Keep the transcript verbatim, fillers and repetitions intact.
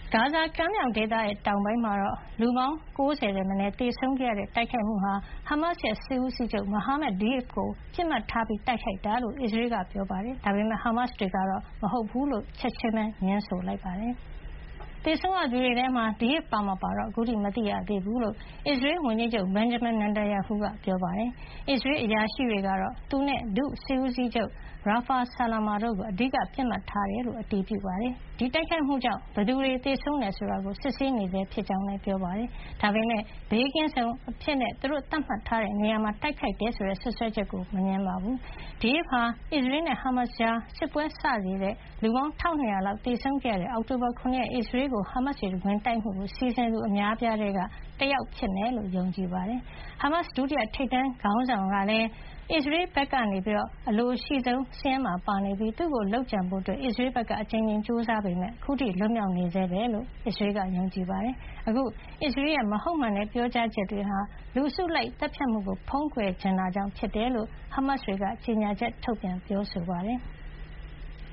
ဂါဇာကမ်းမြောင်ဒေသရဲ့တောင်ပိုင်းမှာတော့လူပေါင်း၉၀ထက်မနည်းသေဆုံးခဲ့ရတဲ့တိုက်ခိုက်မှုဟာဟာမတ်စ်ရဲ့စစ်ဦးစီးချုပ်မိုဟာမက်ဒီအက်ဖ်ကိုပစ်မှတ်ထားပြီးတိုက်ခိုက်တာလို့အစ္စရေးကပြောပါတယ်။ဒါပေမယ့်ဟာမတ်စ်တွေကတော့မဟုတ်ဘူးလို့ချက်ချင်းပဲငြင်းဆိုလိုက်ပါတယ်။သေဆုံးရသူတွေထဲမှာဒီအက်ဖ်ပါမပါတော့အခုထိမသိရသေးဘူးလို့အစ္စရေးဝန်ကြီးချုပ်ဘင်ဂျမင်နန်တန်ယာဟူကပြောပါတယ်။အစ္စရေးအရာရှိတွေကတော့သူနဲ့ဒုစစ်ဦးစီးချုပ်ရာဖာဆာလာမာတို့ကိုအဓိကပစ်မှတ်ထားတယ်လို့အတည်ပြုပါတယ်။ဒီတိုက်ခိုက်မှုကြောင့်ဘယ်သူတွေသေဆုံးတယ်ဆိုတာကိုစစ်ဆေးနေဆဲဖြစ်ကြောင်းလည်းပြောပါတယ်။ဒါပေမယ့်ဘေးကင်းဆုံအဖြစ်နဲ့သူတို့သတ်မှတ်ထားတဲ့နေရာမှာတိုက်ခိုက်တယ်ဆိုတဲ့ဆွဆွဲချက်ကိုမငြင်းပါဘူး။ဒီအက်ဖ်ဟာအစ္စရေးနဲ့ဟာမတ်စ်ကြားစစ်ပွဲစစေတဲ့လူပေါင်း၁၂၀၀လောက်သေဆုံးခဲ့ရတဲ့အောက်တိုဘာ၇ရက်အစ္စရေးကိုဟာမတ်စ်တွေဝင်တိုက်မှုကိုစီစဉ်သူအများအပြားထဲကတယောက်ဖြစ်မယ်လို့ယုံကြည်ပါတယ်။ဟာမတ်စ်ဒုတိယထိပ်တန်းခေါင်းဆောင်ကလည်းအစ္စရေးဘက်ကနေပြီးတော့အလိုရှိဆုံးစာရင်းမှာပါနေပြီးသူ့ကိုလုပ်ကြံဖို့အတွက်အစ္စရေးဘက်ကအကြိမ်ကြိမ်ကြိုးစားပေမယ့်အခုထိလွတ်မြောက်နေဆဲပဲလို့အစ္စရေးကယုံကြည်ပါတယ်။အခုအစ္စရေးရဲ့မဟုတ်မှန်တဲ့ပြောကြားချက်တွေဟာလူစုလိုက်တပ်ဖြတ်မှုကိုဖုံးကွယ်ချင်တာကြောင့်ဖြစ်တယ်လို့ဟာမတ်စ်တွေကကြေညာချက်ထုတ်ပြန်ပြောဆိုပါတယ်။